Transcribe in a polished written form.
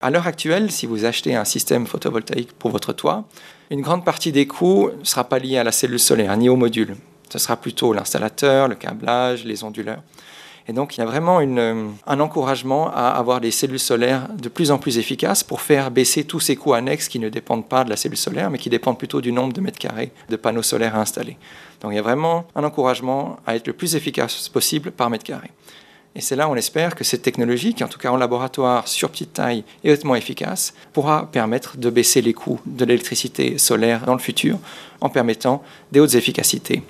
À l'heure actuelle, si vous achetez un système photovoltaïque pour votre toit, une grande partie des coûts ne sera pas liée à la cellule solaire ni au module. Ce sera plutôt l'installateur, le câblage, les onduleurs. Et donc, il y a vraiment un encouragement à avoir des cellules solaires de plus en plus efficaces pour faire baisser tous ces coûts annexes qui ne dépendent pas de la cellule solaire, mais qui dépendent plutôt du nombre de mètres carrés de panneaux solaires à installer. Donc, il y a vraiment un encouragement à être le plus efficace possible par mètre carré. Et c'est là, on espère que cette technologie, qui en tout cas en laboratoire, sur petite taille et hautement efficace, pourra permettre de baisser les coûts de l'électricité solaire dans le futur en permettant des hautes efficacités.